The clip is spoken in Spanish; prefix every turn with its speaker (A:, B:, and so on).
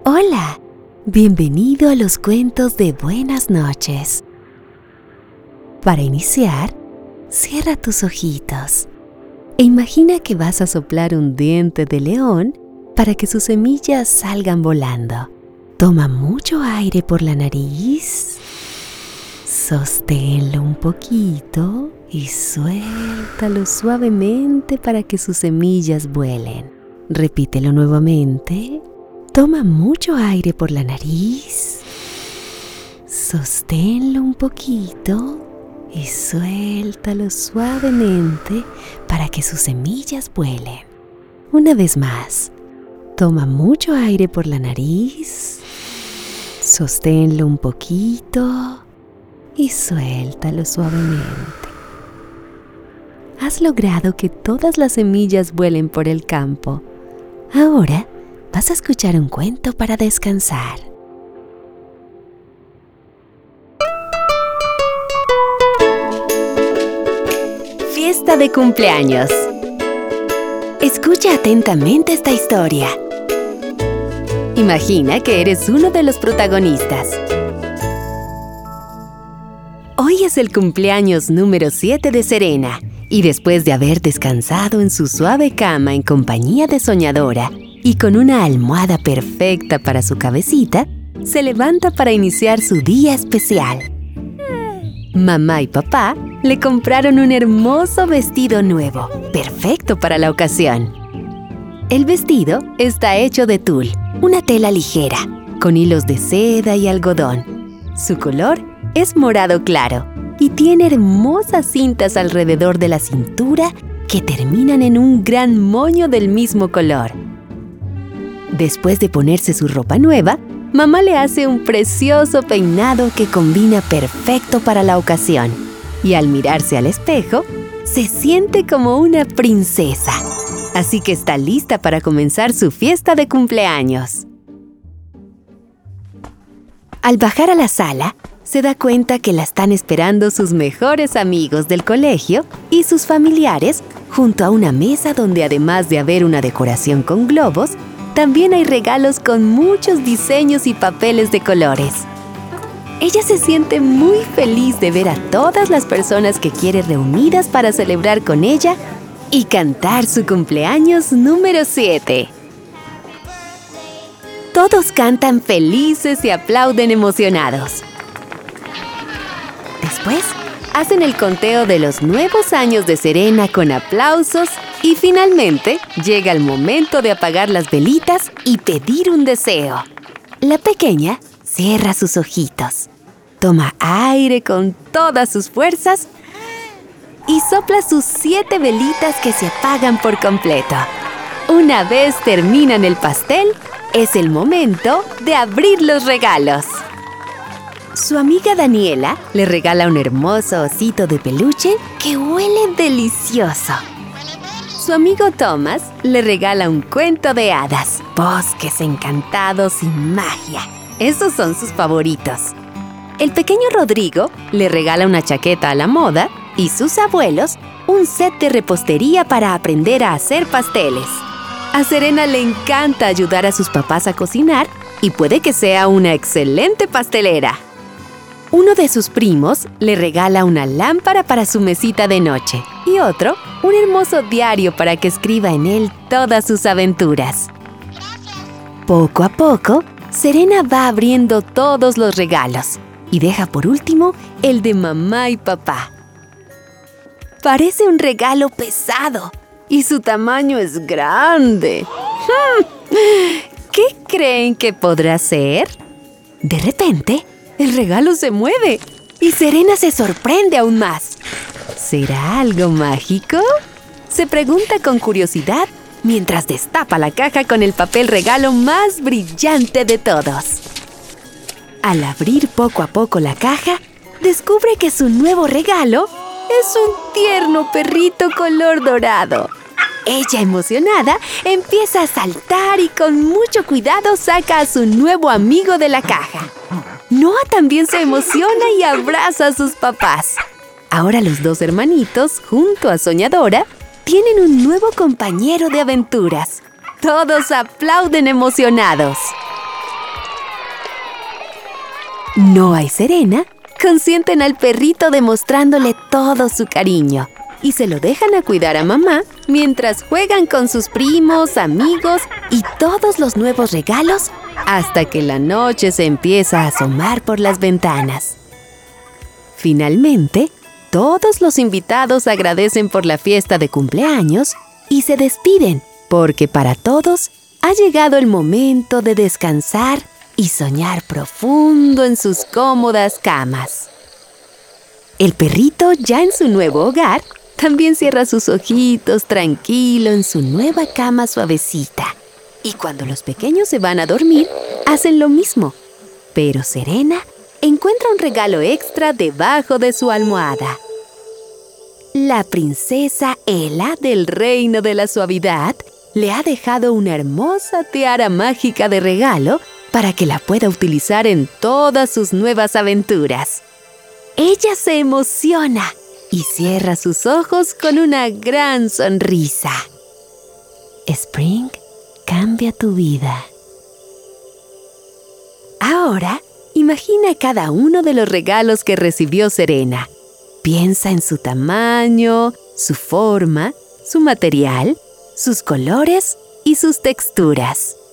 A: Hola, bienvenido a los cuentos de buenas noches. Para iniciar, cierra tus ojitos e imagina que vas a soplar un diente de león para que sus semillas salgan volando. Toma mucho aire por la nariz, sosténlo un poquito y suéltalo suavemente para que sus semillas vuelen. Repítelo nuevamente. Toma mucho aire por la nariz, sosténlo un poquito y suéltalo suavemente para que sus semillas vuelen. Una vez más, toma mucho aire por la nariz, sosténlo un poquito y suéltalo suavemente. Has logrado que todas las semillas vuelen por el campo. Ahora vas a escuchar un cuento para descansar. Fiesta de cumpleaños. Escucha atentamente esta historia. Imagina que eres uno de los protagonistas. Hoy es el cumpleaños número 7 de Serena, y después de haber descansado en su suave cama en compañía de Soñadora y con una almohada perfecta para su cabecita, se levanta para iniciar su día especial. Mamá y papá le compraron un hermoso vestido nuevo, perfecto para la ocasión. El vestido está hecho de tul, una tela ligera, con hilos de seda y algodón. Su color es morado claro y tiene hermosas cintas alrededor de la cintura que terminan en un gran moño del mismo color. Después de ponerse su ropa nueva, mamá le hace un precioso peinado que combina perfecto para la ocasión. Y al mirarse al espejo, se siente como una princesa. Así que está lista para comenzar su fiesta de cumpleaños. Al bajar a la sala, se da cuenta que la están esperando sus mejores amigos del colegio y sus familiares junto a una mesa donde, además de haber una decoración con globos, también hay regalos con muchos diseños y papeles de colores. Ella se siente muy feliz de ver a todas las personas que quiere reunidas para celebrar con ella y cantar su cumpleaños número 7. Todos cantan felices y aplauden emocionados. Después, hacen el conteo de los nuevos años de Serena con aplausos y finalmente llega el momento de apagar las velitas y pedir un deseo. La pequeña cierra sus ojitos, toma aire con todas sus fuerzas y sopla sus 7 velitas que se apagan por completo. Una vez terminan el pastel, es el momento de abrir los regalos. Su amiga Daniela le regala un hermoso osito de peluche que huele delicioso. Su amigo Thomas le regala un cuento de hadas, bosques encantados y magia. Esos son sus favoritos. El pequeño Rodrigo le regala una chaqueta a la moda y sus abuelos un set de repostería para aprender a hacer pasteles. A Serena le encanta ayudar a sus papás a cocinar y puede que sea una excelente pastelera. Uno de sus primos le regala una lámpara para su mesita de noche y otro, un hermoso diario para que escriba en él todas sus aventuras. Poco a poco, Serena va abriendo todos los regalos y deja por último el de mamá y papá. Parece un regalo pesado y su tamaño es grande. ¿Qué creen que podrá ser? De repente, el regalo se mueve y Serena se sorprende aún más. ¿Será algo mágico? Se pregunta con curiosidad mientras destapa la caja con el papel regalo más brillante de todos. Al abrir poco a poco la caja, descubre que su nuevo regalo es un tierno perrito color dorado. Ella, emocionada, empieza a saltar y con mucho cuidado saca a su nuevo amigo de la caja. Noah también se emociona y abraza a sus papás. Ahora los dos hermanitos, junto a Soñadora, tienen un nuevo compañero de aventuras. Todos aplauden emocionados. Noah y Serena consienten al perrito demostrándole todo su cariño y se lo dejan a cuidar a mamá mientras juegan con sus primos, amigos y todos los nuevos regalos hasta que la noche se empieza a asomar por las ventanas. Finalmente, todos los invitados agradecen por la fiesta de cumpleaños y se despiden porque para todos ha llegado el momento de descansar y soñar profundo en sus cómodas camas. El perrito, ya en su nuevo hogar, también cierra sus ojitos tranquilo en su nueva cama suavecita. Y cuando los pequeños se van a dormir, hacen lo mismo. Pero Serena encuentra un regalo extra debajo de su almohada. La princesa Ela del Reino de la Suavidad le ha dejado una hermosa tiara mágica de regalo para que la pueda utilizar en todas sus nuevas aventuras. Ella se emociona y cierra sus ojos con una gran sonrisa. Spring cambia tu vida. Ahora, imagina cada uno de los regalos que recibió Serena. Piensa en su tamaño, su forma, su material, sus colores y sus texturas.